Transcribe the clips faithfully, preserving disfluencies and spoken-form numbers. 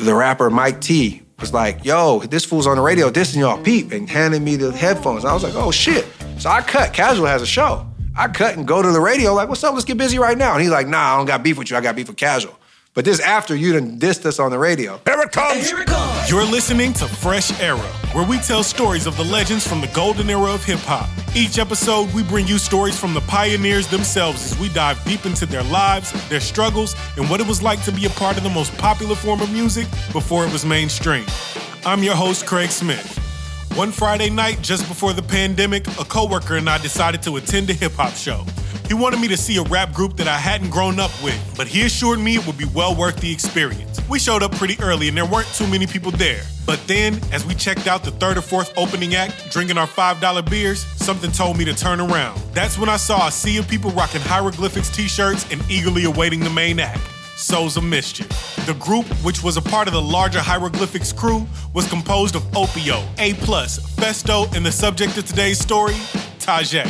the rapper Mike T was like, yo, this fool's on the radio dissing y'all, peep, and handed me the headphones. I was like, oh shit. So I cut, Casual has a show. I cut and go to the radio like, what's up, let's get busy right now. And he's like, nah, I don't got beef with you, I got beef with Casual. But this after you done dissed us on the radio. Here it comes. Here it comes. You're listening to Fresh Era, where we tell stories of the legends from the golden era of hip-hop. Each episode, we bring you stories from the pioneers themselves as we dive deep into their lives, their struggles, and what it was like to be a part of the most popular form of music before it was mainstream. I'm your host, Craig Smith. One Friday night, just before the pandemic, a coworker and I decided to attend a hip-hop show. He wanted me to see a rap group that I hadn't grown up with, but he assured me it would be well worth the experience. We showed up pretty early and there weren't too many people there. But then, as we checked out the third or fourth opening act, drinking our five dollar beers, something told me to turn around. That's when I saw a sea of people rocking hieroglyphics t-shirts and eagerly awaiting the main act, Souls of Mischief. The group, which was a part of the larger Hieroglyphics crew, was composed of Opio, A plus, Festo, and the subject of today's story, Tajai.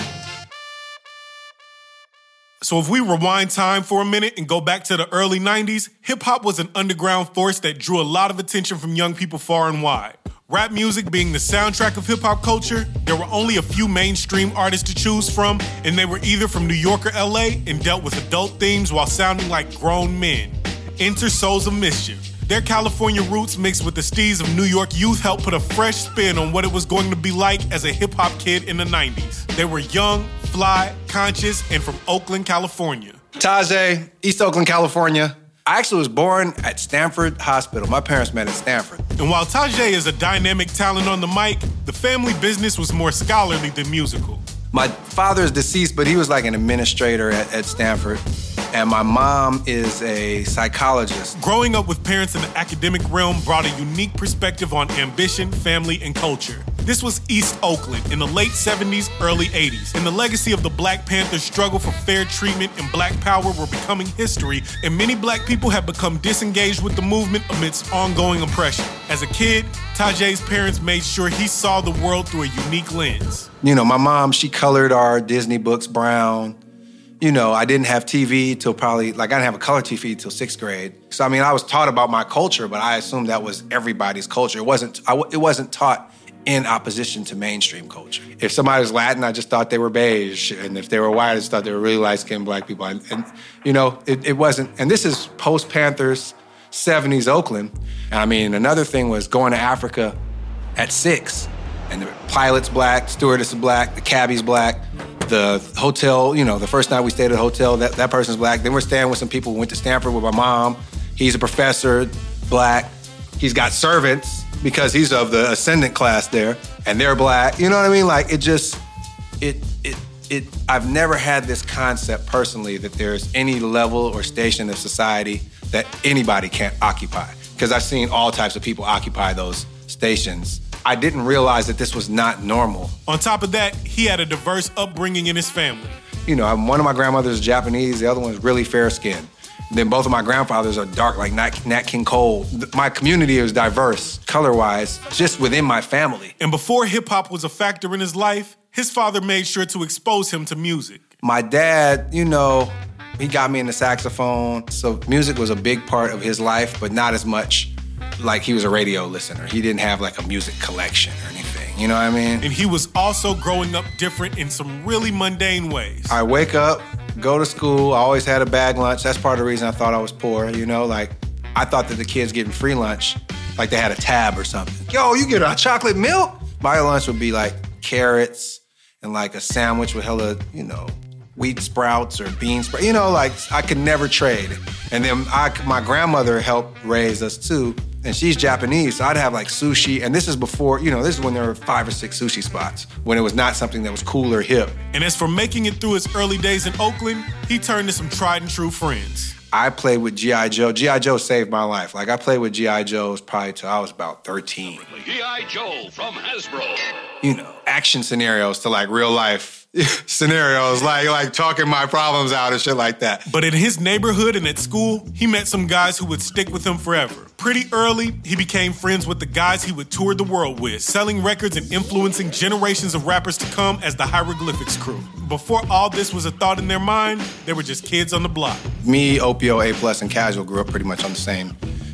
So if we rewind time for a minute and go back to the early nineties, hip-hop was an underground force that drew a lot of attention from young people far and wide. Rap music being the soundtrack of hip-hop culture, there were only a few mainstream artists to choose from, and they were either from New York or L A and dealt with adult themes while sounding like grown men. Enter Souls of Mischief. Their California roots mixed with the steez of New York youth helped put a fresh spin on what it was going to be like as a hip-hop kid in the nineties. They were young, fly, conscious, and from Oakland, California. Tajai, East Oakland, California. I actually was born at Stanford Hospital. My parents met at Stanford. And while Tajai is a dynamic talent on the mic, the family business was more scholarly than musical. My father is deceased, but he was like an administrator at, at Stanford. And my mom is a psychologist. Growing up with parents in the academic realm brought a unique perspective on ambition, family, and culture. This was East Oakland in the late seventies, early eighties, and the legacy of the Black Panthers' struggle for fair treatment and black power were becoming history, and many black people had become disengaged with the movement amidst ongoing oppression. As a kid, Tajai's parents made sure he saw the world through a unique lens. You know, my mom, she colored our Disney books brown. You know, I didn't have T V till probably, like I didn't have a color T V till sixth grade. So, I mean, I was taught about my culture, but I assumed that was everybody's culture. It wasn't, I, it wasn't taught in opposition to mainstream culture. If somebody was Latin, I just thought they were beige. And if they were white, I just thought they were really light-skinned black people. And, and you know, it, it wasn't, and this is post-Panthers, seventies Oakland. And I mean, another thing was going to Africa at six. And the pilot's black, stewardess is black, the cabbie's black. The hotel, you know, the first night we stayed at the hotel, that, that person's black. Then we're staying with some people who went to Stanford with my mom. He's a professor, black. He's got servants because he's of the ascendant class there, and they're black. You know what I mean? Like, it just, it, it, it, I've never had this concept personally that there's any level or station of society that anybody can't occupy. Because I've seen all types of people occupy those stations. I didn't realize that this was not normal. On top of that, he had a diverse upbringing in his family. You know, one of my grandmothers is Japanese, the other one's really fair-skinned. Then both of my grandfathers are dark, like Nat, Nat King Cole. My community is diverse, color-wise, just within my family. And before hip-hop was a factor in his life, his father made sure to expose him to music. My dad, you know, he got me into saxophone, so music was a big part of his life, but not as much like he was a radio listener. He didn't have like a music collection or anything, you know what I mean? And he was also growing up different in some really mundane ways. I wake up, go to school, I always had a bag lunch. That's part of the reason I thought I was poor, you know? Like, I thought that the kids getting free lunch, like they had a tab or something. Yo, you get a chocolate milk? My lunch would be like carrots and like a sandwich with hella, you know, wheat sprouts or bean sprouts. You know, like, I could never trade. And then I, my grandmother helped raise us too. And she's Japanese, so I'd have like sushi. And this is before, you know, this is when there were five or six sushi spots, when it was not something that was cool or hip. And as for making it through his early days in Oakland, he turned to some tried and true friends. I played with G I. Joe. G I. Joe saved my life. Like, I played with G I. Joe's probably till I was about thirteen. G I. Joe from Hasbro. You know, action scenarios to like real life scenarios, like like talking my problems out and shit like that. But in his neighborhood and at school, he met some guys who would stick with him forever. Pretty early, he became friends with the guys he would tour the world with, selling records and influencing generations of rappers to come as the Hieroglyphics crew. Before all this was a thought in their mind, they were just kids on the block. Me, Opio, A plus, and Casual grew up pretty much on the same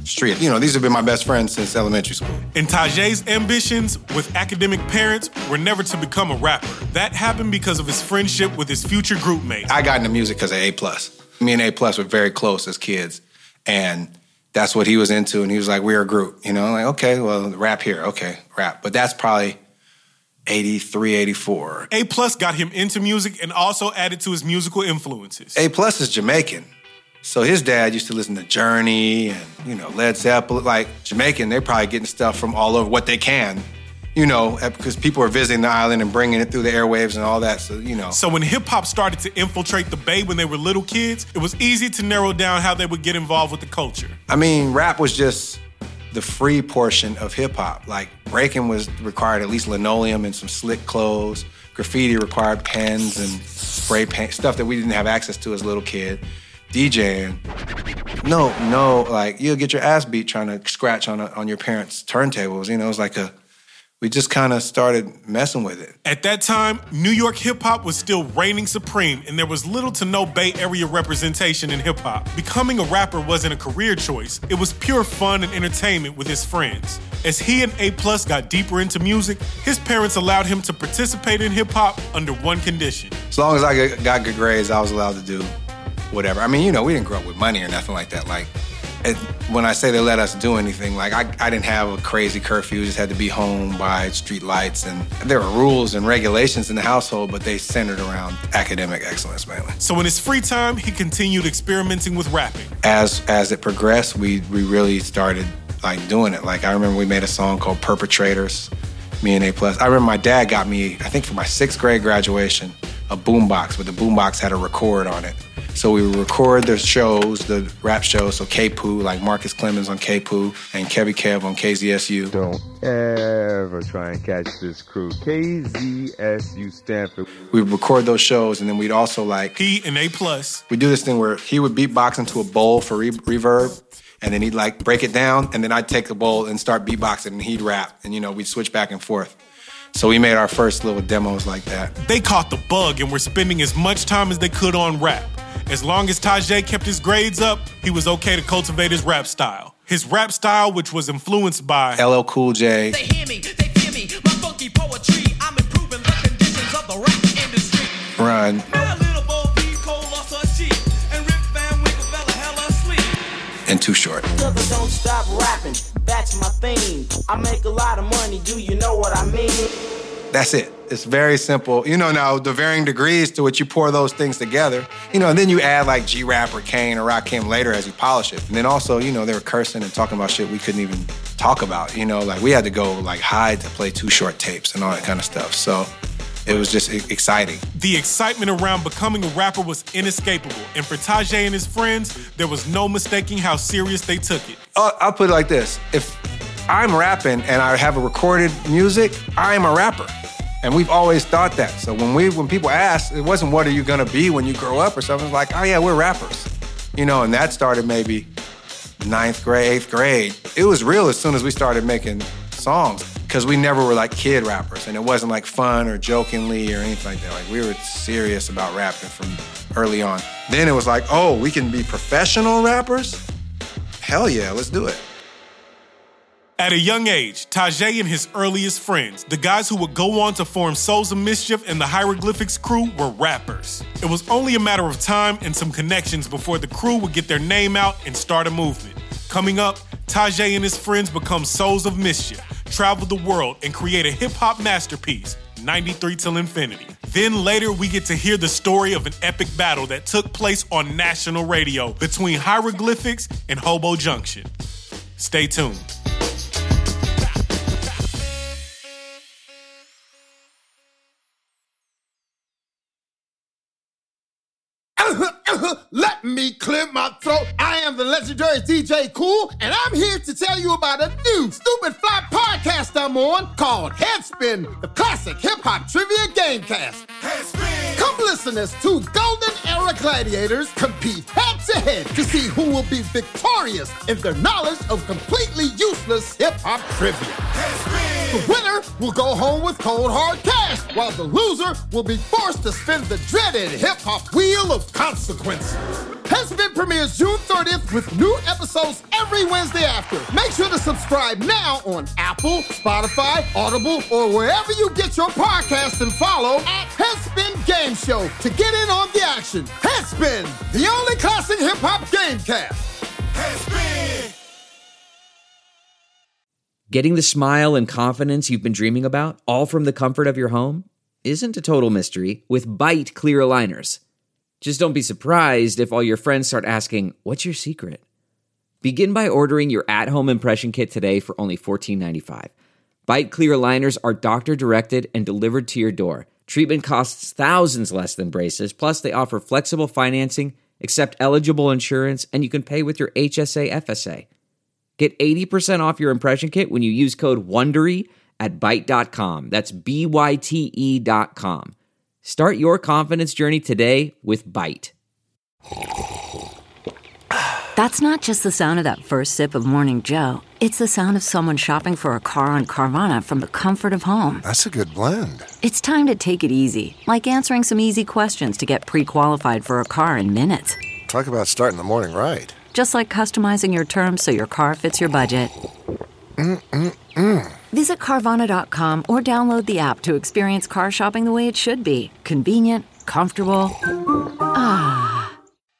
street. You know, these have been my best friends since elementary school. And Tajay's ambitions with academic parents were never to become a rapper. That happened because of his friendship with his future group mate. I got into music because of A plus. Me and A plus were very close as kids. And that's what he was into. And he was like, we're a group. You know, like, okay, well, rap here. Okay, rap. But that's probably eighty-three, eighty-four. A plus got him into music and also added to his musical influences. A plus is Jamaican. So his dad used to listen to Journey and, you know, Led Zeppelin. Like, Jamaican, they're probably getting stuff from all over what they can, you know, because people are visiting the island and bringing it through the airwaves and all that, so, you know. So when hip-hop started to infiltrate the Bay when they were little kids, it was easy to narrow down how they would get involved with the culture. I mean, rap was just the free portion of hip-hop. Like, breaking was required at least linoleum and some slick clothes. Graffiti required pens and spray paint, stuff that we didn't have access to as a little kid. DJing, no, no, like, you'll get your ass beat trying to scratch on a, on your parents' turntables. You know, it was like a, we just kind of started messing with it. At that time, New York hip-hop was still reigning supreme, and there was little to no Bay Area representation in hip-hop. Becoming a rapper wasn't a career choice. It was pure fun and entertainment with his friends. As he and A plus got deeper into music, his parents allowed him to participate in hip-hop under one condition. As long as I got good grades, I was allowed to do whatever. I mean, you know, we didn't grow up with money or nothing like that. Like, it, when I say they let us do anything, like, I, I didn't have a crazy curfew. Just had to be home by street lights. And there were rules and regulations in the household, but they centered around academic excellence mainly. So in his free time, he continued experimenting with rapping. As as it progressed, we, we really started, like, doing it. Like, I remember we made a song called Perpetrators, me and A plus. I remember my dad got me, I think for my sixth grade graduation, a boombox, but the boombox had a record on it. So we would record the shows, the rap shows, so K P O O, like Marcus Clemens on K P O O and Kevy Kev on K Z S U. Don't ever try and catch this crew. K Z S U Stanford. We would record those shows, and then we'd also, like... He and A plus. We'd do this thing where he would beatbox into a bowl for re- reverb, and then he'd, like, break it down, and then I'd take the bowl and start beatboxing, and he'd rap, and, you know, we'd switch back and forth. So we made our first little demos like that. They caught the bug and were spending as much time as they could on rap. As long as Tajay kept his grades up, he was okay to cultivate his rap style. His rap style, which was influenced by L L Cool J. They hear me, they fear me, my funky poetry. I'm improving the conditions of the rap industry. Run. And Too Short. Don't stop rapping, that's my theme. I make a lot of money, do you know what I mean? That's it. It's very simple. You know, now, the varying degrees to which you pour those things together, you know, and then you add, like, G-Rap or Kane or Rakim later as you polish it. And then also, you know, they were cursing and talking about shit we couldn't even talk about. You know, like, we had to go, like, hide to play Too Short tapes and all that kind of stuff. So it was just exciting. The excitement around becoming a rapper was inescapable. And for Tajay and his friends, there was no mistaking how serious they took it. Uh, I'll put it like this. If I'm rapping and I have a recorded music, I'm a rapper. And we've always thought that. So when we, when people ask, it wasn't what are you gonna be when you grow up or something. It's like, oh yeah, we're rappers. You know, and that started maybe ninth grade, eighth grade. It was real as soon as we started making songs, because we never were like kid rappers. And it wasn't like fun or jokingly or anything like that. Like, we were serious about rapping from early on. Then it was like, oh, we can be professional rappers? Hell yeah, let's do it. At a young age, Tajay and his earliest friends, the guys who would go on to form Souls of Mischief and the Hieroglyphics crew, were rappers. It was only a matter of time and some connections before the crew would get their name out and start a movement. Coming up, Tajay and his friends become Souls of Mischief, travel the world, and create a hip-hop masterpiece, ninety-three Till Infinity. Then later, we get to hear the story of an epic battle that took place on national radio between Hieroglyphics and Hobo Junction. Stay tuned. Let me clear my throat. I am the legendary D J Cool, and I'm here to tell you about a new stupid fly podcast I'm on called Headspin, the classic hip-hop trivia gamecast. Headspin! Come listen as two golden era gladiators compete head-to-head to see who will be victorious in their knowledge of completely useless hip-hop trivia. Headspin! The winner will go home with cold hard cash, while the loser will be forced to spin the dreaded hip-hop wheel of consequences. Headspin premieres June thirtieth with new episodes every Wednesday after. Make sure to subscribe now on Apple, Spotify, Audible, or wherever you get your podcasts, and follow at Headspin Game Show to get in on the action. Headspin, the only classic hip-hop gamecast. Headspin! Getting the smile and confidence you've been dreaming about, all from the comfort of your home, isn't a total mystery with Byte clear aligners. Just don't be surprised if all your friends start asking, "What's your secret?" Begin by ordering your at-home impression kit today for only fourteen ninety-five. Byte clear aligners are doctor-directed and delivered to your door. Treatment costs thousands less than braces, plus they offer flexible financing, accept eligible insurance, and you can pay with your H S A F S A. Get eighty percent off your impression kit when you use code WONDERY at byte dot com. That's B Y T E dot com. Start your confidence journey today with Byte. That's not just the sound of that first sip of Morning Joe. It's the sound of someone shopping for a car on Carvana from the comfort of home. That's a good blend. It's time to take it easy, like answering some easy questions to get pre-qualified for a car in minutes. Talk about starting the morning right. Just like customizing your terms so your car fits your budget. Mm-mm-mm. Visit Carvana dot com or download the app to experience car shopping the way it should be. Convenient, comfortable. Ah.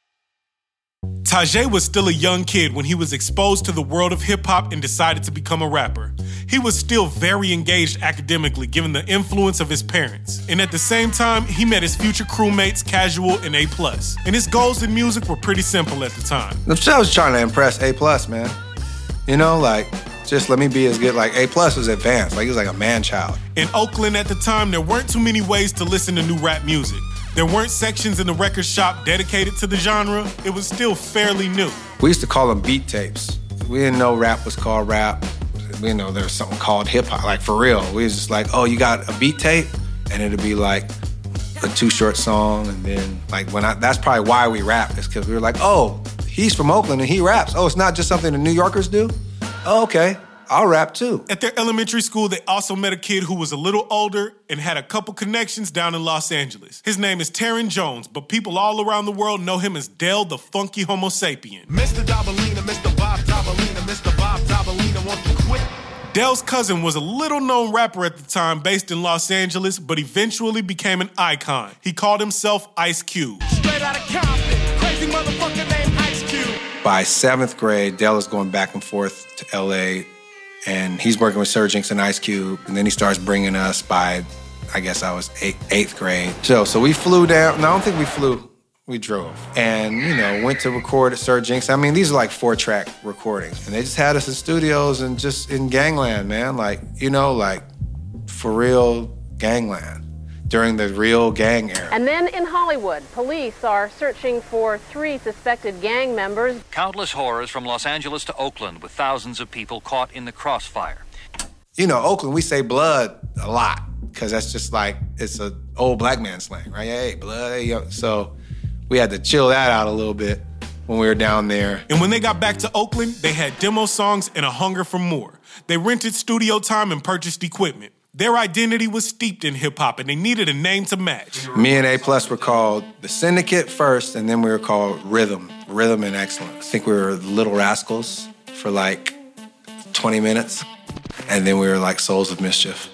Tajai was still a young kid when he was exposed to the world of hip-hop and decided to become a rapper. He was still very engaged academically given the influence of his parents. And at the same time, he met his future crewmates, Casual and A plus. And his goals in music were pretty simple at the time. I was trying to impress A plus, man. You know, like, just let me be as good. Like, A plus was advanced. Like, he was like a man-child. In Oakland at the time, there weren't too many ways to listen to new rap music. There weren't sections in the record shop dedicated to the genre. It was still fairly new. We used to call them beat tapes. We didn't know rap was called rap. We didn't know there was something called hip-hop. Like, for real. We was just like, oh, you got a beat tape? And it'd be like a two-short song. And then, like, when I, that's probably why we rap, is because we were like, oh, he's from Oakland and he raps. Oh, it's not just something the New Yorkers do? Oh, okay. I'll rap too. At their elementary school, they also met a kid who was a little older and had a couple connections down in Los Angeles. His name is Taron Jones, but people all around the world know him as Del the Funky Homo Sapien. Mister Dabalina, Mister Bob Dabalina, Mister Bob Dabalina wants to quit. Del's cousin was a little-known rapper at the time based in Los Angeles, but eventually became an icon. He called himself Ice Cube. Straight out of Compton, crazy motherfucker named Ice Cube. By seventh grade, Del is going back and forth to L A, and he's working with Sir Jinx and Ice Cube, and then he starts bringing us by, I guess I was eight, eighth grade. So, so we flew down. No, I don't think we flew. We drove. And, you know, went to record at Sir Jinx. I mean, these are like four-track recordings. And they just had us in studios and just in gangland, man. Like, you know, like, for real gangland during the real gang era. And then in Hollywood, police are searching for three suspected gang members. Countless horrors from Los Angeles to Oakland with thousands of people caught in the crossfire. You know, Oakland, we say blood a lot because that's just like, it's an old black man slang, right? Hey, blood, hey, yo. So we had to chill that out a little bit when we were down there. And when they got back to Oakland, they had demo songs and a hunger for more. They rented studio time and purchased equipment. Their identity was steeped in hip-hop, and they needed a name to match. Me and A Plus were called The Syndicate first, and then we were called Rhythm, Rhythm and Excellence. I think we were Little Rascals for like twenty minutes, and then we were like Souls of Mischief.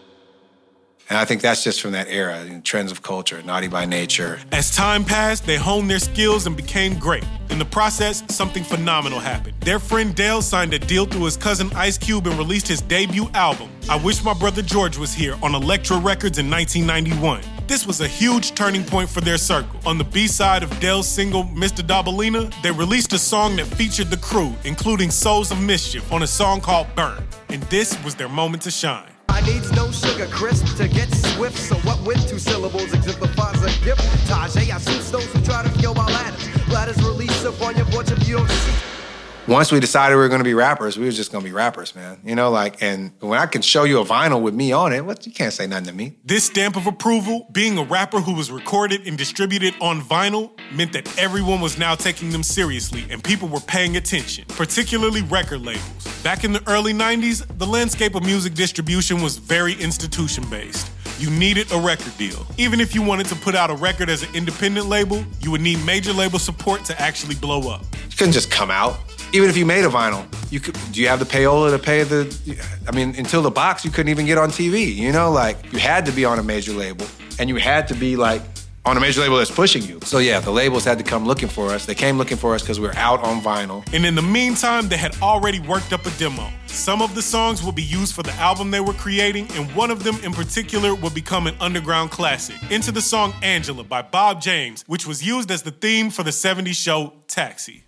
And I think that's just from that era, you know, trends of culture, Naughty by Nature. As time passed, they honed their skills and became great. In the process, something phenomenal happened. Their friend Del signed a deal through his cousin Ice Cube and released his debut album, I Wish My Brother George Was Here, on Elektra Records in nineteen ninety-one. This was a huge turning point for their circle. On the B-side of Del's single, Mister Dabalina, they released a song that featured the crew, including Souls of Mischief, on a song called Burn. And this was their moment to shine. I needs no sugar crisp to get swift, so what with two syllables exemplifies a gift. Tajai, I suits those who try to kill my ladders. Ladders release up on your bunch of U F C. once we decided we were going to be rappers, we were just going to be rappers, man. You know, like, and when I can show you a vinyl with me on it, what, you can't say nothing to me. This stamp of approval, being a rapper who was recorded and distributed on vinyl, meant that everyone was now taking them seriously and people were paying attention, particularly record labels. Back in the early nineties, the landscape of music distribution was very institution-based. You needed a record deal. Even if you wanted to put out a record as an independent label, you would need major label support to actually blow up. You couldn't just come out. Even if you made a vinyl, you could, do you have the payola to pay the, I mean, until the box, you couldn't even get on T V, you know? Like, you had to be on a major label, and you had to be, like, on a major label that's pushing you. So yeah, the labels had to come looking for us. They came looking for us because we were out on vinyl. And in the meantime, they had already worked up a demo. Some of the songs would be used for the album they were creating, and one of them in particular would become an underground classic. Enter the song Angela by Bob James, which was used as the theme for the seventies show Taxi.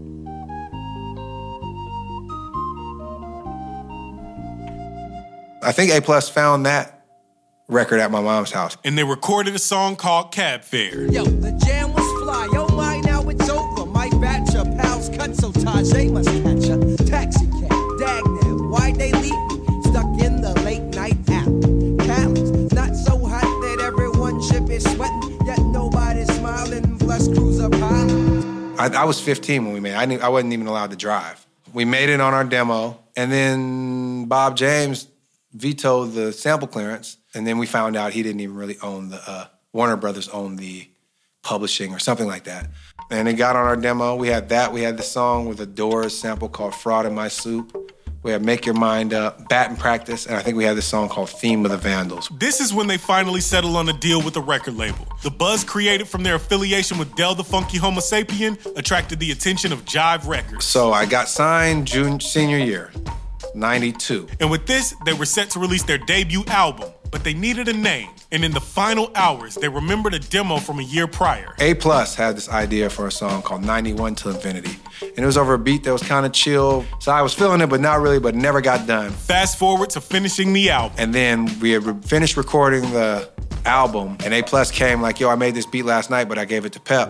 I think A Plus found that record at my mom's house. And they recorded a song called Cab Fare. Yo, the jam was fly. Yo, my, now it's over. My batch of pals cut so Tajay must catch a taxi cab. Dag now, why they leave me stuck in the late night app? Callums, not so hot that everyone should be sweating, yet nobody's smiling. Plus cruiser pilot. I, I was fifteen when we made it. I, knew, I wasn't even allowed to drive. We made it on our demo, and then Bob James vetoed the sample clearance, and then we found out he didn't even really own the, uh, Warner Brothers owned the publishing or something like that. And it got on our demo. We had that. We had the song with a Doors sample called Fraud in My Soup. We had Make Your Mind Up, Bat Practice, and I think we had this song called Theme of the Vandals. This is when they finally settled on a deal with a record label. The buzz created from their affiliation with Del the Funky Homo Sapien attracted the attention of Jive Records. So I got signed June senior year. ninety-two. And with this, they were set to release their debut album, but they needed a name. And in the final hours, they remembered a demo from a year prior. A Plus had this idea for a song called ninety-one to Infinity. And it was over a beat that was kind of chill. So I was feeling it, but not really, but never got done. Fast forward to finishing the album. And then we had re- finished recording the album, and A Plus came like, yo, I made this beat last night, but I gave it to Pep.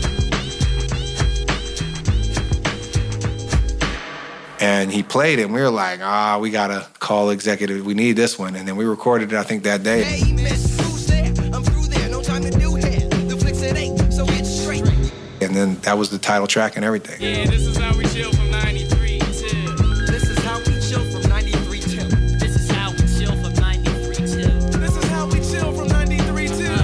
And he played it, and we were like, ah, we gotta call executive. We need this one. And then we recorded it, I think, that day. Hey, miss, who's there? I'm through there, no time to do here. The flicks it ain't, so get straight. And then that was the title track and everything. Yeah, this is how we chill from ninety-three till. This is how we chill from ninety-three till. This is how we chill from ninety-three till. This is how we chill from ninety-three till.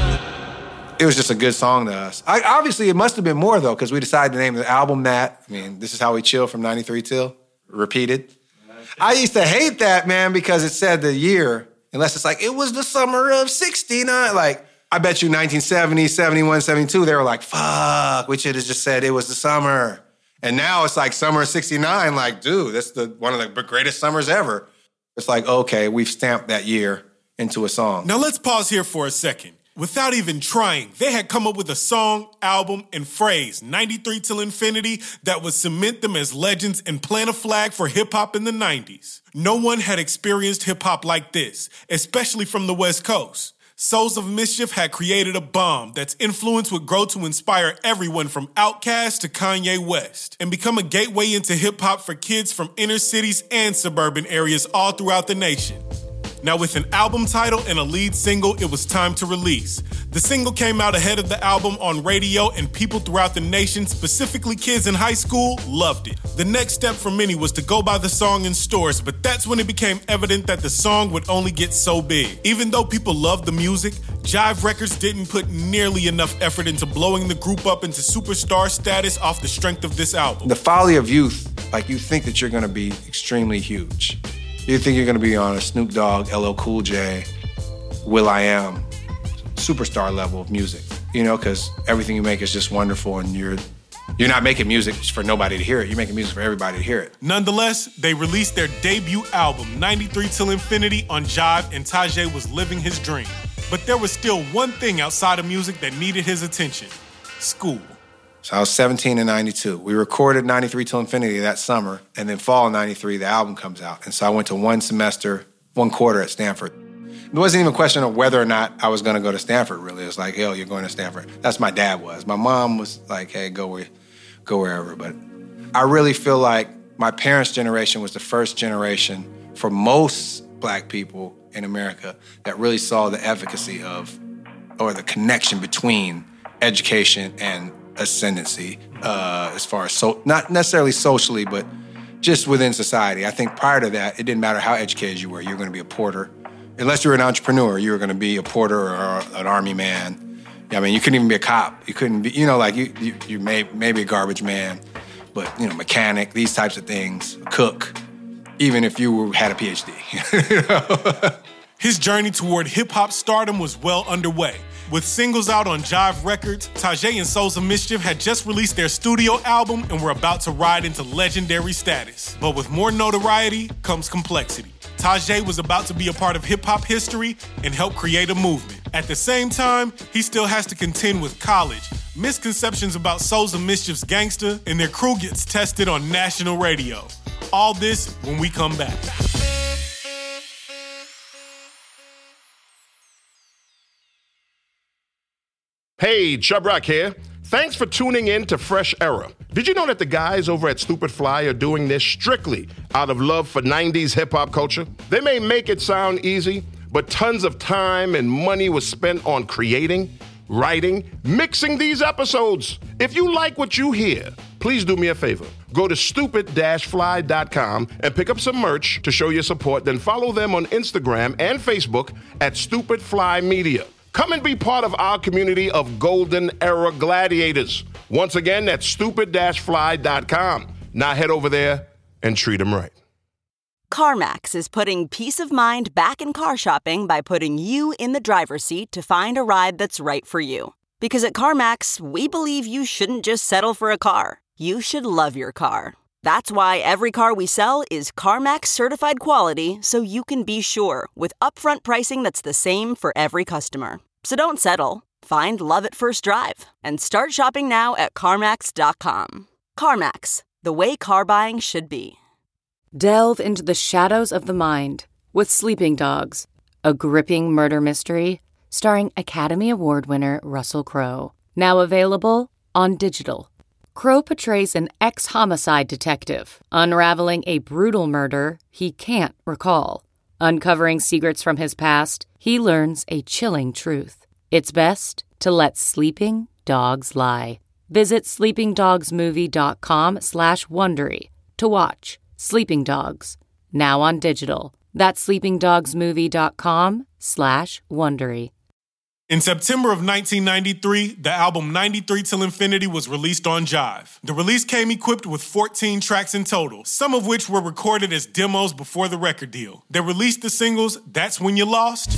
It was just a good song to us. I, obviously, it must have been more, though, because we decided to name the album that. I mean, this is how we chill from ninety-three till. Repeated. I used to hate that, man, because it said the year, unless it's like, it was the summer of sixty-nine. Like, I bet you nineteen seventy, seventy-one, seventy-two, they were like, fuck, we should have just said it was the summer. And now it's like summer of sixty-nine, like, dude, that's the one of the greatest summers ever. It's like, okay, we've stamped that year into a song. Now let's pause here for a second. Without even trying, they had come up with a song, album, and phrase, ninety-three till Infinity, that would cement them as legends and plant a flag for hip-hop in the nineties. No one had experienced hip-hop like this, especially from the West Coast. Souls of Mischief had created a bomb that's influence would grow to inspire everyone from Outkast to Kanye West and become a gateway into hip-hop for kids from inner cities and suburban areas all throughout the nation. Now, with an album title and a lead single, it was time to release. The single came out ahead of the album on radio, and people throughout the nation, specifically kids in high school, loved it. The next step for many was to go buy the song in stores, but that's when it became evident that the song would only get so big. Even though people loved the music, Jive Records didn't put nearly enough effort into blowing the group up into superstar status off the strength of this album. The folly of youth, like you think that you're gonna be extremely huge. You think you're gonna be on a Snoop Dogg, L L Cool J, Will.i.am, superstar level of music, you know, because everything you make is just wonderful, and you're you're not making music for nobody to hear it. You're making music for everybody to hear it. Nonetheless, they released their debut album, ninety-three till Infinity, on Jive, and Tajay was living his dream. But there was still one thing outside of music that needed his attention: school. So I was seventeen in ninety-two. We recorded ninety-three till Infinity that summer, and then fall of ninety-three, the album comes out. And so I went to one semester, one quarter at Stanford. It wasn't even a question of whether or not I was going to go to Stanford, really. It was like, hell, you're going to Stanford. That's my dad was. My mom was like, hey, go where, go wherever. But I really feel like my parents' generation was the first generation for most black people in America that really saw the efficacy of, or the connection between education and ascendancy, uh, as far as, so not necessarily socially, but just within society. I think prior to that, it didn't matter how educated you were. You were going to be a porter. Unless you were an entrepreneur, you were going to be a porter or an army man. I mean, you couldn't even be a cop. You couldn't be, you know, like you, you, you may, maybe a garbage man, but, you know, mechanic, these types of things, cook, even if you were, had a P H D. You know? His journey toward hip-hop stardom was well underway. With singles out on Jive Records, Tajai and Souls of Mischief had just released their studio album and were about to ride into legendary status. But with more notoriety comes complexity. Tajai was about to be a part of hip-hop history and help create a movement. At the same time, he still has to contend with college, misconceptions about Souls of Mischief's gangster, and their crew gets tested on national radio. All this when we come back. Hey, Chub Rock here. Thanks for tuning in to Fresh Era. Did you know that the guys over at Stupid Fly are doing this strictly out of love for nineties hip-hop culture? They may make it sound easy, but tons of time and money was spent on creating, writing, mixing these episodes. If you like what you hear, please do me a favor. Go to stupid fly dot com and pick up some merch to show your support. Then follow them on Instagram and Facebook at Stupid Fly Media. Come and be part of our community of Golden Era Gladiators. Once again, that's stupid fly dot com. Now head over there and treat them right. CarMax is putting peace of mind back in car shopping by putting you in the driver's seat to find a ride that's right for you. Because at CarMax, we believe you shouldn't just settle for a car. You should love your car. That's why every car we sell is CarMax certified quality, so you can be sure with upfront pricing that's the same for every customer. So don't settle. Find love at first drive and start shopping now at CarMax dot com. CarMax, the way car buying should be. Delve into the shadows of the mind with Sleeping Dogs, a gripping murder mystery starring Academy Award winner Russell Crowe. Now available on digital. Crowe portrays an ex-homicide detective, unraveling a brutal murder he can't recall. Uncovering secrets from his past, he learns a chilling truth. It's best to let sleeping dogs lie. Visit sleeping dogs movie dot com slash Wondery to watch Sleeping Dogs, now on digital. That's sleeping dogs movie dot com slash Wondery. In September of nineteen ninety-three, the album ninety-three Till Infinity was released on Jive. The release came equipped with fourteen tracks in total, some of which were recorded as demos before the record deal. They released the singles That's When You Lost,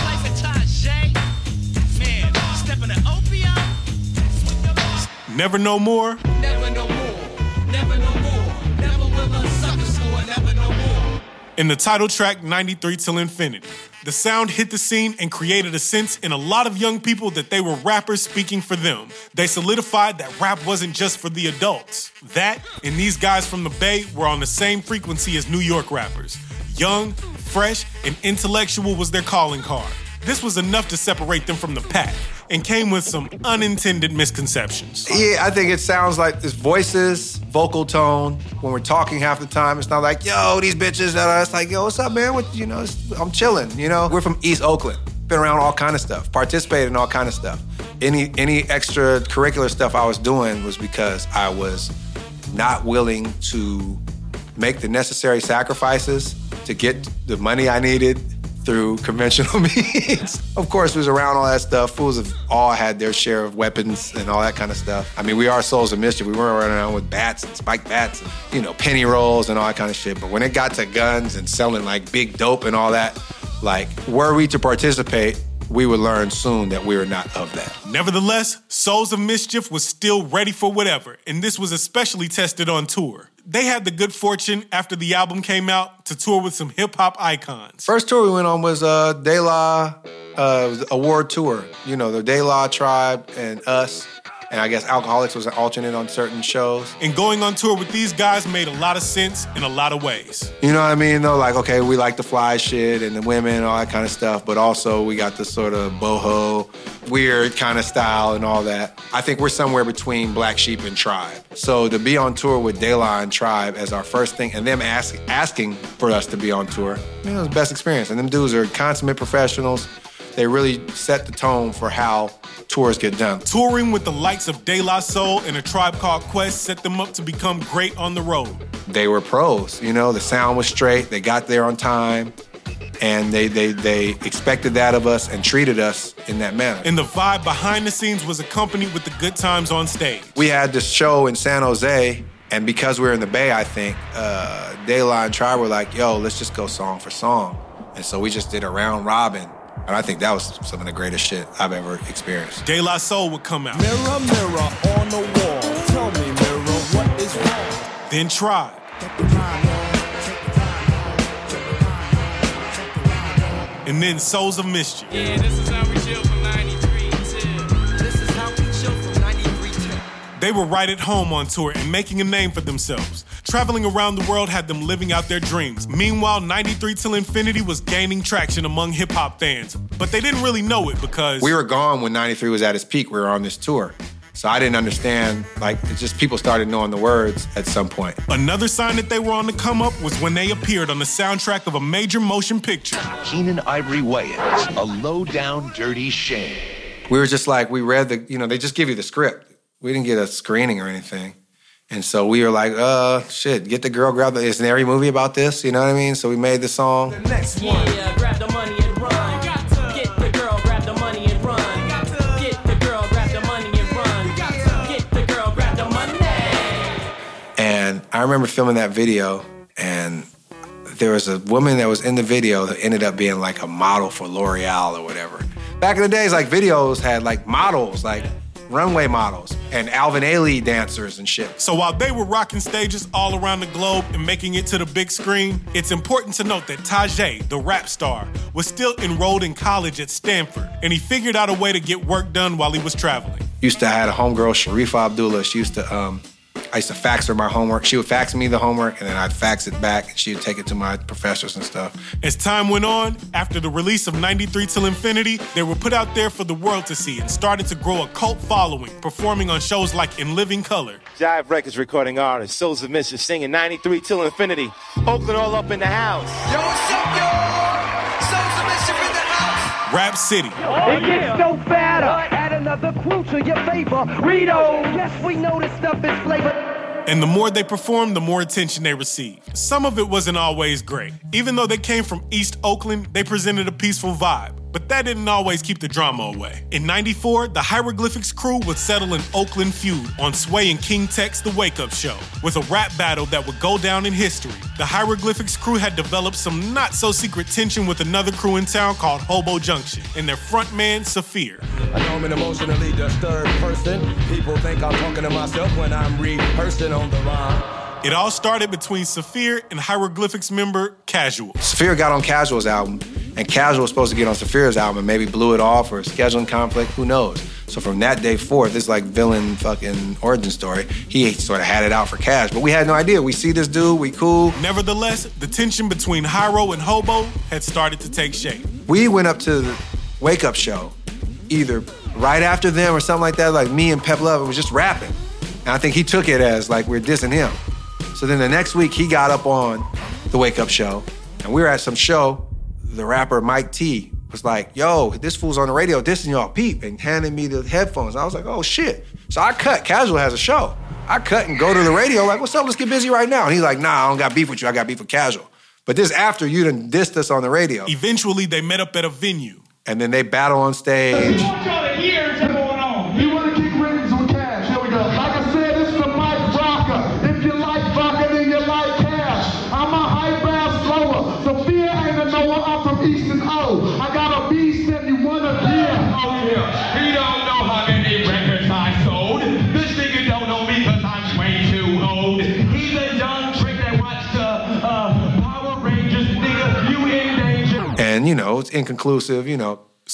Never No More, Never no more, never no more, never will a sucker score, never no more. and the title track ninety-three Till Infinity. The sound hit the scene and created a sense in a lot of young people that they were rappers speaking for them. They solidified that rap wasn't just for the adults. That and these guys from the Bay were on the same frequency as New York rappers. Young, fresh, and intellectual was their calling card. This was enough to separate them from the pack and came with some unintended misconceptions. Yeah, I think it sounds like it's voices, vocal tone. When we're talking half the time, it's not like, yo, these bitches. It's like, yo, what's up, man? What, you know, I'm chilling, you know? We're from East Oakland. Been around all kind of stuff, participated in all kind of stuff. Any, any extracurricular stuff I was doing was because I was not willing to make the necessary sacrifices to get the money I needed through conventional means. Of course, we was around all that stuff. Fools have all had their share of weapons and all that kind of stuff. I mean, we are Souls of Mischief. We weren't running around with bats and spiked bats and, you know, penny rolls and all that kind of shit. But when it got to guns and selling, like, big dope and all that, like, were we to participate, we would learn soon that we were not of that. Nevertheless, Souls of Mischief was still ready for whatever, and this was especially tested on tour. They had the good fortune, after the album came out, to tour with some hip-hop icons. First tour we went on was uh, De La uh, award tour. You know, the De La Tribe and us. And I guess Alcoholics was an alternate on certain shows. And going on tour with these guys made a lot of sense in a lot of ways. You know what I mean, though? Like, okay, we like the fly shit and the women and all that kind of stuff, but also we got this sort of boho, weird kind of style and all that. I think we're somewhere between Black Sheep and Tribe. So to be on tour with De La and Tribe as our first thing, and them ask, asking for us to be on tour, I mean, it was the best experience. And them dudes are consummate professionals. They really set the tone for how tours get done. Touring with the likes of De La Soul and A Tribe Called Quest set them up to become great on the road. They were pros, you know, the sound was straight, they got there on time, and they they they expected that of us and treated us in that manner. And the vibe behind the scenes was accompanied with the good times on stage. We had this show in San Jose, and because we were in the Bay, I think, uh, De La and Tribe were like, yo, let's just go song for song. And so we just did a round robin. And I think that was some of the greatest shit I've ever experienced. De La Soul would come out. Mirror, mirror on the wall. Tell me, mirror, what is wrong? Then Tribe. And then Souls of Mischief. Yeah, this is how we chill from ninety-three till. This is how we chill from ninety-three till. They were right at home on tour and making a name for themselves. Traveling around the world had them living out their dreams. Meanwhile, ninety-three Till Infinity was gaining traction among hip-hop fans. But they didn't really know it because... We were gone when ninety-three was at its peak. We were on this tour. So I didn't understand, like, it just people started knowing the words at some point. Another sign that they were on the come up was when they appeared on the soundtrack of a major motion picture. Keenan Ivory Wayans, A Low-Down Dirty Shame. We were just like, we read the, you know, they just give you the script. We didn't get a screening or anything. And so we were like, uh, shit, get the girl, grab the, isn't every movie about this? You know what I mean? So we made the song. The next one. Yeah, grab the money and run. Got to. Get the girl, grab the money and run. Got to. Get the girl, grab the money and run. Got to. Get the girl, grab the money. And I remember filming that video, and there was a woman that was in the video that ended up being like a model for L'Oreal or whatever. Back in the days, like videos had like models, like runway models and Alvin Ailey dancers and shit. So while they were rocking stages all around the globe and making it to the big screen, it's important to note that Tajay, the rap star, was still enrolled in college at Stanford, and he figured out a way to get work done while he was traveling. Used to have a homegirl, Sharifa Abdullah. She used to, um, I used to fax her my homework. She would fax me the homework, and then I'd fax it back, and she would take it to my professors and stuff. As time went on, after the release of ninety-three Till Infinity, they were put out there for the world to see and started to grow a cult following, performing on shows like In Living Color. Jive Records recording artist, Souls of Mischief singing ninety-three Till Infinity. Oakland all up in the house. Yo, what's up, yo? Souls of Mischief in the house. Rap City. Oh, it gets no better. Add another clue to your favor. Rito. Yes, we know this stuff is flavor. And the more they performed, the more attention they received. Some of it wasn't always great. Even though they came from East Oakland, they presented a peaceful vibe. But that didn't always keep the drama away. In ninety-four, the Hieroglyphics crew would settle an Oakland feud on Sway and King Tech's The Wake Up Show, with a rap battle that would go down in history. The Hieroglyphics crew had developed some not-so-secret tension with another crew in town called Hobo Junction, and their frontman, Saphir. I know I'm an emotionally disturbed person. People think I'm talking to myself when I'm rehearsing on the rhyme. It all started between Saphir and Hieroglyphics member Casual. Saphir got on Casual's album, and Casual was supposed to get on Saphir's album and maybe blew it off or a scheduling conflict, who knows. So from that day forth, this like villain fucking origin story, he sort of had it out for Cash, but we had no idea. We see this dude, we cool. Nevertheless, the tension between Hyro and Hobo had started to take shape. We went up to the Wake Up Show, either right after them or something like that, like me and Pep Love was just rapping. And I think he took it as like we're dissing him. So then the next week, he got up on the Wake Up Show, and we were at some show. The rapper Mike T was like, yo, this fool's on the radio dissing y'all, peep, and handed me the headphones. I was like, oh, shit. So I cut. Casual has a show. I cut and go to the radio like, what's up? Let's get busy right now. And he's like, nah, I don't got beef with you. I got beef with Casual. But this after you done dissed us on the radio. Eventually, they met up at a venue. And then they battle on stage. I got a B seventy-one up here. Oh yeah. He don't know how many records I sold. This nigga don't know me cause I'm way too old. He's a young trick that watched the uh, Power Rangers, nigga, you in danger. And you know, it's inconclusive, you know.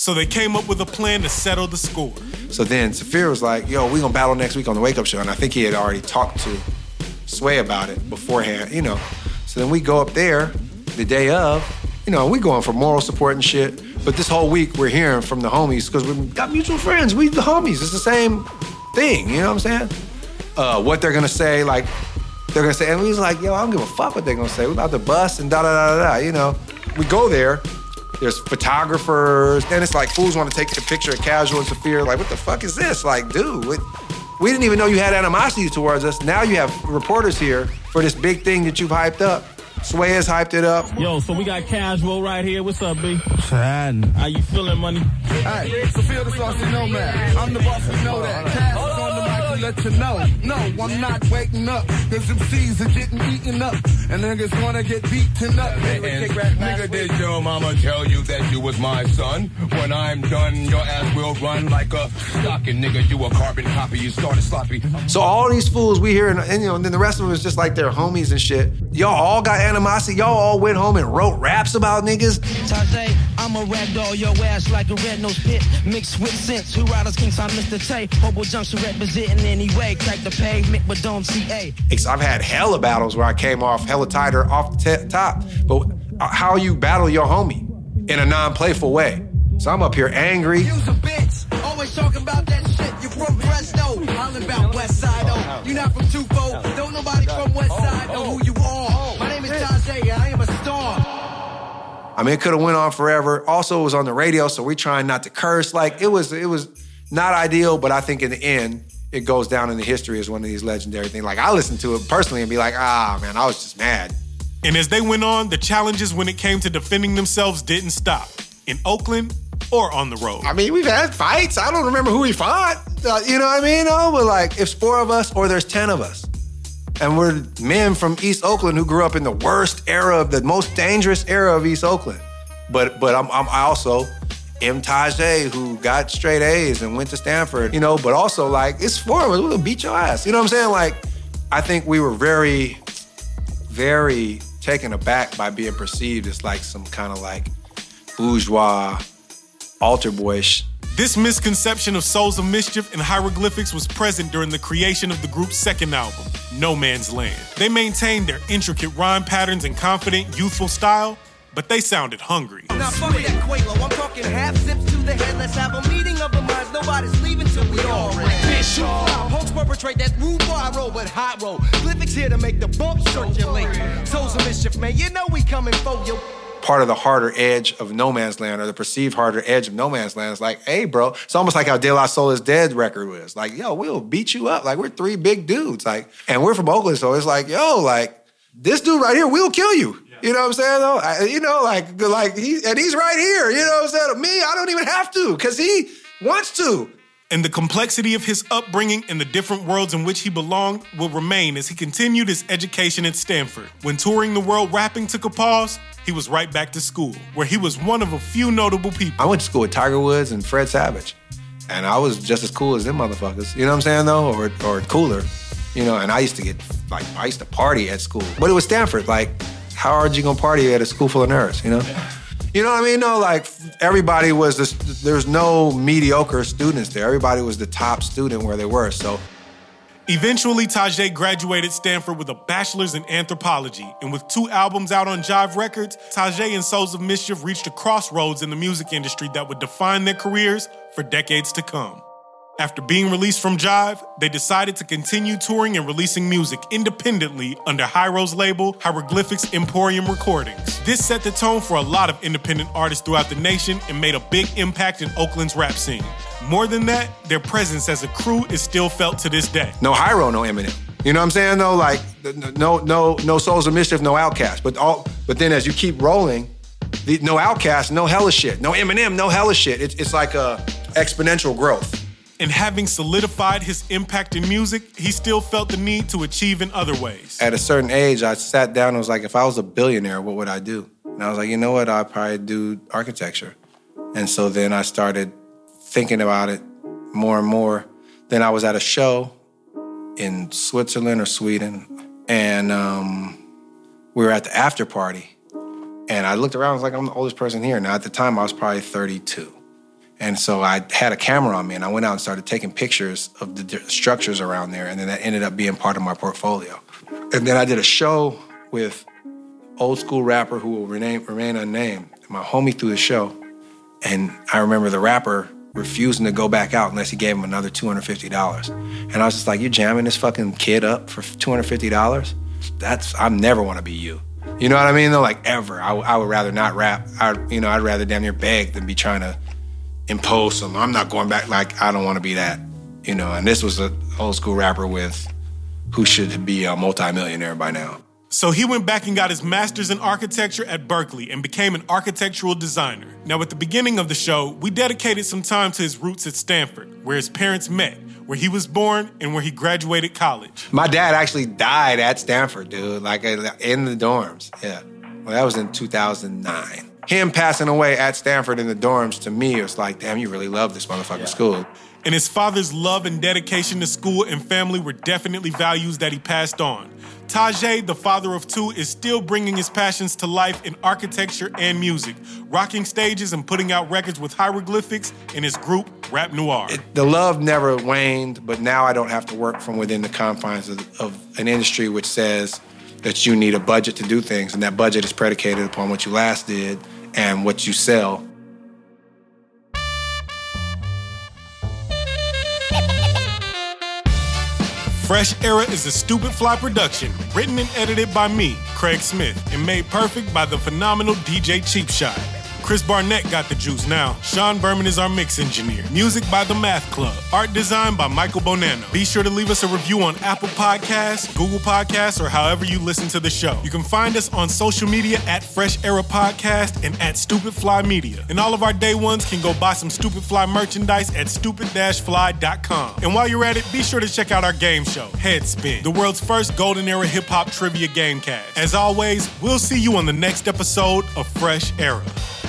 So they came up with a plan to settle the score. So then Saafir was like, yo, we gonna battle next week on the Wake Up Show. And I think he had already talked to Sway about it beforehand, you know. So then we go up there the day of, you know, we going for moral support and shit. But this whole week we're hearing from the homies because we've got mutual friends. We the homies. It's the same thing, you know what I'm saying? Uh, what they're gonna say, like, they're gonna say, and we was like, yo, I don't give a fuck what they're gonna say. We're about to bust and da da da da da, you know. We go there, there's photographers, and it's like fools want to take the picture of Casual and Saafir. Like, what the fuck is this? Like, dude, we, we didn't even know you had animosity towards us. Now you have reporters here for this big thing that you've hyped up. Sway has hyped it up. Yo, so we got Casual right here. What's up, B? How you feeling, money? Hey, Saafir the Saucy Nomad. I'm the boss, you know that. Cash is on the mic to let you know. No, I'm not waking up. Cause them C's are getting eaten up. And niggas wanna get beaten up. And, nigga, did your mama tell you that you was my son? When I'm done, your ass will run like a stocking, nigga. You a carbon copy, you started sloppy. So all these fools we hear, and, and you know, and then the rest of them is just like their homies and shit. Y'all all got animosity. Y'all all went home and wrote raps about niggas. Tajay, I'm a ragdoll your ass like a red nose pit. Mixed with sense. Who riders King Time Mister Tay. Hobo Junction representing anyway. Crack the pavement, but don't C A. I've had hella battles where I came off hella tighter off the t- top. But how you battle your homie in a non-playful way. So I'm up here angry. You's a bitch. Always talking about that shit. You from Fresno. Hollin' about West Side, oh. You not from Tufo. Don't nobody from West Side know who you are. My name is Tajay, and I am a star. I mean, it could have went on forever. Also, it was on the radio, so we're trying not to curse. Like, it was, it was not ideal, but I think in the end, it goes down in the history as one of these legendary things. Like, I listened to it personally and be like, ah, man, I was just mad. And as they went on, the challenges when it came to defending themselves didn't stop. In Oakland or on the road. I mean, we've had fights. I don't remember who we fought. Uh, you know what I mean? No, but like, if it's four of us or there's ten of us, and we're men from East Oakland who grew up in the worst era of the most dangerous era of East Oakland. But but I'm, I'm I also am Tajay, who got straight A's and went to Stanford, you know, but also like, it's four of us, we'll beat your ass. You know what I'm saying? Like, I think we were very, very taken aback by being perceived as like some kind of like bourgeois, altar boyish. This misconception of Souls of Mischief and Hieroglyphics was present during the creation of the group's second album, No Man's Land. They maintained their intricate rhyme patterns and confident, youthful style, but they sounded hungry. Now fuck that Quavo, I'm talking half zips to the head. Let's have a meeting of the minds, nobody's leaving till we all ran. Bitch, shoot fly, pokes perpetrate that rude bar roll, but hot roll. Glyphics here to make the bump circulate. Souls of Mischief, man, you know we coming for you. Part of the harder edge of No Man's Land, or the perceived harder edge of No Man's Land, is like, hey, bro, it's almost like how De La Soul is Dead record was. Like, yo, we'll beat you up. Like, we're three big dudes. Like, and we're from Oakland, so it's like, yo, like, this dude right here, we'll kill you. You know what I'm saying, though? I, you know, like, like he, and he's right here. You know what I'm saying? Me, I don't even have to, because he wants to. And the complexity of his upbringing and the different worlds in which he belonged will remain as he continued his education at Stanford. When touring the world rapping took a pause, he was right back to school, where he was one of a few notable people. I went to school with Tiger Woods and Fred Savage, and I was just as cool as them motherfuckers. You know what I'm saying, though? Or, or cooler. You know, and I used to get, like, I used to party at school. But it was Stanford. Like, how hard you gonna party at a school full of nerds, you know? Yeah. You know what I mean? No, like, everybody was, this, there's no mediocre students there. Everybody was the top student where they were, so. Eventually, Tajay graduated Stanford with a bachelor's in anthropology, and with two albums out on Jive Records, Tajay and Souls of Mischief reached a crossroads in the music industry that would define their careers for decades to come. After being released from Jive, they decided to continue touring and releasing music independently under Hyro's label, Hieroglyphics Emporium Recordings. This set the tone for a lot of independent artists throughout the nation and made a big impact in Oakland's rap scene. More than that, their presence as a crew is still felt to this day. No Hyro, no Eminem. You know what I'm saying, though? Like, no, no, no Souls of Mischief, no Outkast. But all, but then as you keep rolling, the, no Outkast, no hella shit. No Eminem, no hella shit. It's, it's like a exponential growth. And having solidified his impact in music, he still felt the need to achieve in other ways. At a certain age, I sat down and was like, if I was a billionaire, what would I do? And I was like, you know what? I'd probably do architecture. And so then I started thinking about it more and more. Then I was at a show in Switzerland or Sweden, and um, we were at the after party. And I looked around, I was like, I'm the oldest person here. Now, at the time, I was probably thirty-two. And so I had a camera on me, and I went out and started taking pictures of the d- structures around there, and then that ended up being part of my portfolio. And then I did a show with old school rapper who will remain, remain unnamed. My homie threw the show, and I remember the rapper refusing to go back out unless he gave him another two hundred fifty dollars. And I was just like, you're jamming this fucking kid up for two hundred fifty dollars? That's, I never want to be you. You know what I mean? Though, like, ever. I, I would rather not rap. I, you know, I'd rather damn near beg than be trying to impose some. I'm not going back. Like, I don't want to be that, you know. And this was an old school rapper with who should be a multimillionaire by now. So he went back and got his master's in architecture at Berkeley and became an architectural designer. Now, at the beginning of the show, we dedicated some time to his roots at Stanford, where his parents met, where he was born, and where he graduated college. My dad actually died at Stanford, dude, like in the dorms. Yeah. Well, that was in two thousand nine. Him passing away at Stanford in the dorms, to me, it was like, damn, you really love this motherfucking yeah. school. And his father's love and dedication to school and family were definitely values that he passed on. Tajai, the father of two, is still bringing his passions to life in architecture and music, rocking stages and putting out records with hieroglyphics in his group, Rap Noir. It, the love never waned, but now I don't have to work from within the confines of, of an industry which says that you need a budget to do things, and that budget is predicated upon what you last did and what you sell. Fresh Era is a Stupid Fly production, written and edited by me, Craig Smith, and made perfect by the phenomenal D J Cheap Shot. Chris Barnett got the juice now. Sean Berman is our mix engineer. Music by The Math Club. Art design by Michael Bonanno. Be sure to leave us a review on Apple Podcasts, Google Podcasts, or however you listen to the show. You can find us on social media at Fresh Era Podcast and at Stupid Fly Media. And all of our day ones can go buy some Stupid Fly merchandise at stupid dash fly dot com. And while you're at it, be sure to check out our game show, Headspin, the world's first Golden Era hip-hop trivia gamecast. As always, we'll see you on the next episode of Fresh Era.